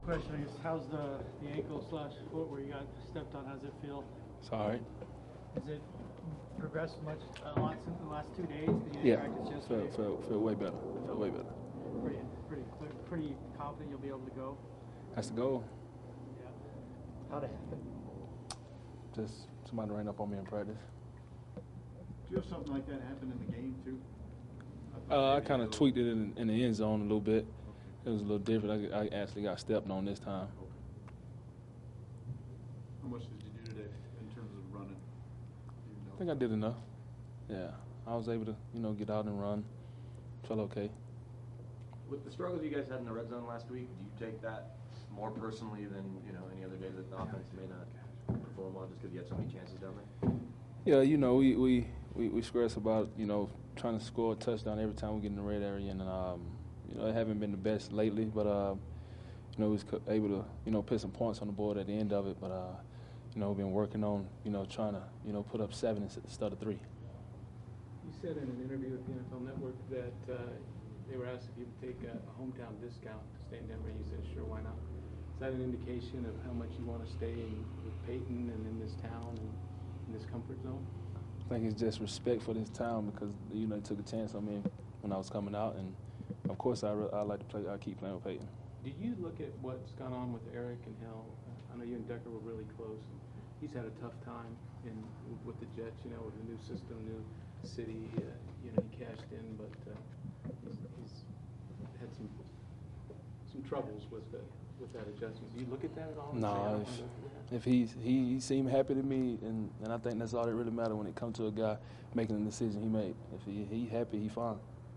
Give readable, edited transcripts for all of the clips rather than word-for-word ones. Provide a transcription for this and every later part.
question, I guess, how's the ankle slash foot where you got stepped on? How's it feel? It's all right. Has it progressed much a lot since the last 2 days? Did you Yeah, practice yesterday? feel way better. Feel way better. Pretty confident you'll be able to go? That's the goal. Yeah. How'd it happen? Just somebody ran up on me in practice. Do you have something like that happen in the game too? I kind of tweaked it in the end zone a little bit. It was a little different. I actually got stepped on this time. How much did you do today in terms of running? I think I did enough. Yeah, I was able to, get out and run. Felt okay. With the struggles you guys had in the red zone last week, do you take that more personally than any other day that the offense may not perform well just because you had so many chances down there? Yeah, we stress about trying to score a touchdown every time we get in the red area, and it haven't been the best lately, but we was able to put some points on the board at the end of it, but we've been working on trying to put up 7 instead of 3. You said in an interview with the NFL Network that they were asked if you would take a hometown discount to stay in Denver, and you said sure, why not? Is that an indication of how much you want to stay with Peyton and in this town and in this comfort zone? I think it's just respect for this town because they took a chance on me when I was coming out, and of course I like to play. I keep playing with Peyton. Do you look at what's gone on with Eric and Hill? I know you and Decker were really close. He's had a tough time with the Jets. With the new system, new city. He cashed in, but he's had some troubles with that adjustment. Do you look at that at all? No, if he seemed happy to me, and I think that's all that really matters when it comes to a guy making a decision he made. If he happy, he fine.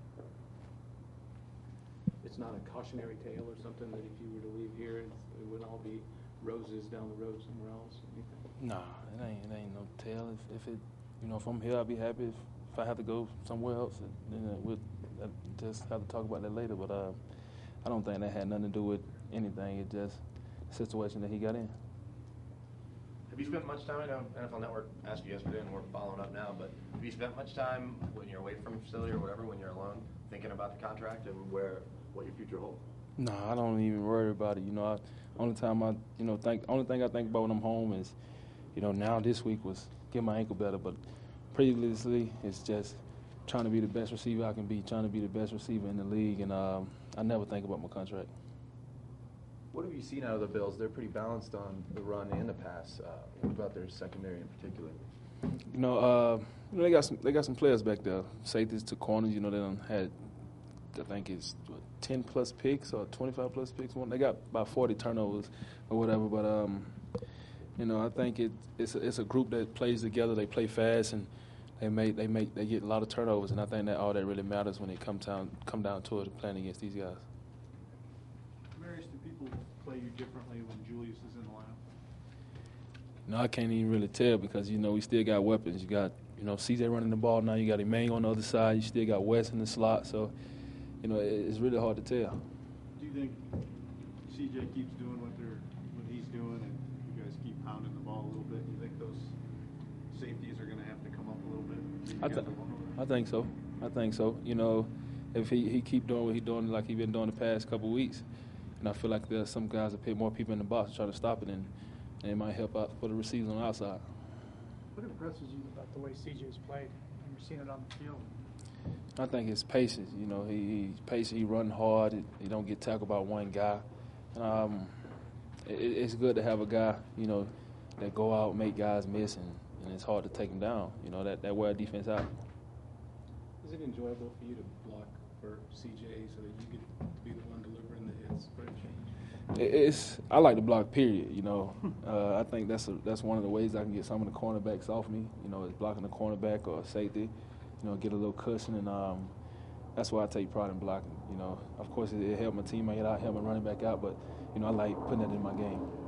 It's not a cautionary tale or something that if you were to leave here, it would all be roses down the road somewhere else. Anything? Nah, it ain't no tale. If I'm here, I'll be happy. If I have to go somewhere else, then we'll just have to talk about that later. But I don't think that had nothing to do with anything. It's just a situation that he got in. Have you spent much time? I know NFL Network asked you yesterday, and we're following up now. But have you spent much time when you're away from the facility or whatever, when you're alone, thinking about the contract and what your future holds? No, I don't even worry about it. Only thing I think about when I'm home is, now this week was get my ankle better, but previously it's just trying to be the best receiver I can be, trying to be the best receiver in the league, and I never think about my contract. What have you seen out of the Bills? They're pretty balanced on the run and the pass. What about their secondary in particular? They got some players back there. Safeties to corners. They done had, I think it's 10 plus picks or 25 plus picks. They got about 40 turnovers or whatever. But I think it's a group that plays together. They play fast and they get a lot of turnovers. And I think that all that really matters when it come down to it, playing against these guys. Marius, do people play you differently when Julius is in the lineup? No, I can't even really tell because, we still got weapons. You got, CJ running the ball now. You got Emmanuel on the other side. You still got Wes in the slot. So, it's really hard to tell. Do you think CJ keeps doing what he's doing and you guys keep pounding the ball a little bit? Do you think those safeties are going to have to come up a little bit? I think so. If he keep doing what he's doing like he's been doing the past couple of weeks, and I feel like there's some guys that put more people in the box to try to stop it, and it might help out for the receivers on the outside. What impresses you about the way CJ's played? And you're seeing it on the field. I think his patience. He's patient. He run hard. He don't get tackled by one guy. It's good to have a guy, that go out, make guys miss, and it's hard to take him down. That wear defense out. Is it enjoyable for you to block for CJ so that you get to be the one delivering the hits for a change? I like to block. Period. I think that's one of the ways I can get some of the cornerbacks off me. Is blocking the cornerback or a safety. Get a little cushion, and that's why I take pride in blocking. Of course, it helped my teammate out, helped my running back out, but I like putting that in my game.